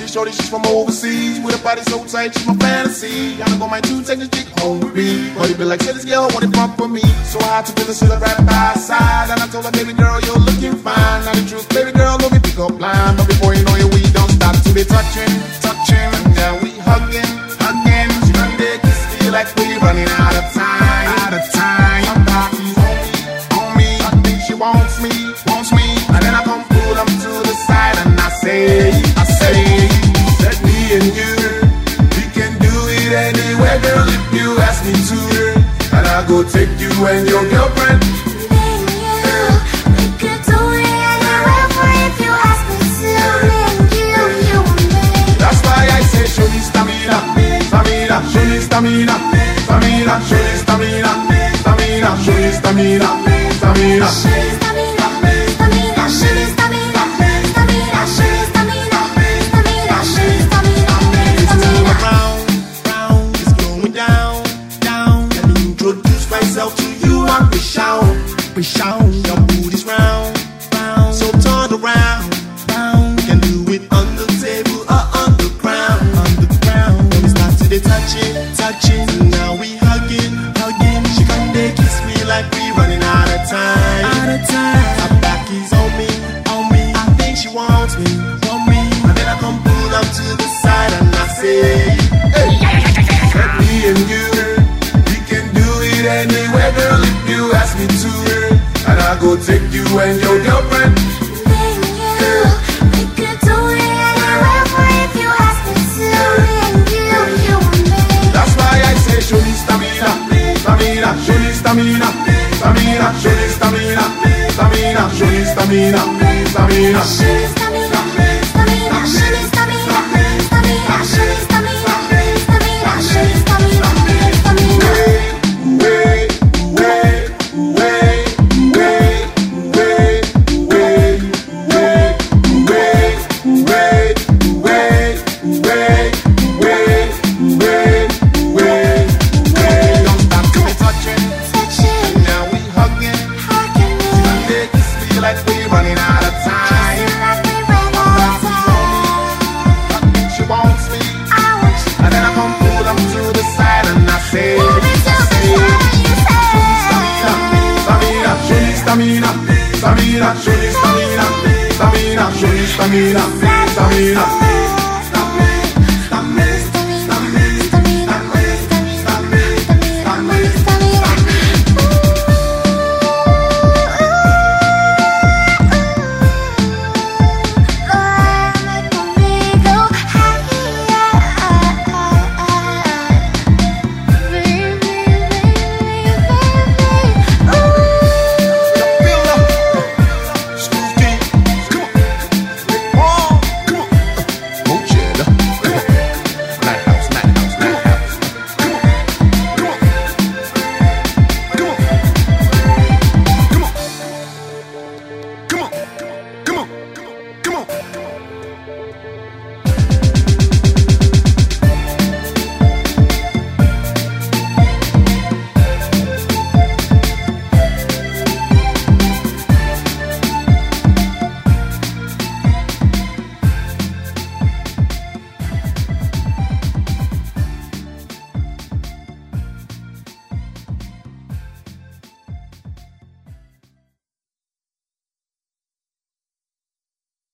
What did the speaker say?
shorty, she's from overseas. With a body so tight, she's my fantasy. I'm gonna to take this chick home with me. But it be like, say this girl wanna bump with me. So I took the shit right by her side. And I told her, baby girl, you're looking fine. Now the truth, baby girl, don't be pick up line. But before you know it, we don't stop to be touching. And now we hugging. She done did kiss me like we running out of time. Her body's on me. I think she wants me. And then I come pull them to the side and I say, that me and you, we can do it anywhere, girl, if you ask me to. And I go take you and your girlfriend. That's why I say, show me stamina, show me stamina, show me stamina, show me stamina. Myself to you, I'm Rishon. Your booty's round, so turn around. Can do it on the table or on the ground. When we start to the touching, now we hugging. She come there kiss me like we running out of time. Her back is on me. I think she wants me. And then I come pull up to the side and I say, hey, me and you. Anywhere, girl, if you ask me to. And I go take you and your girlfriend. We could do it anywhere if you ask me to. You and me. That's why I say, show me stamina, show me stamina, show me stamina, show me stamina. Like we running out of time. I think she wants me. And then I come pull them to the side and I say, show me stamina.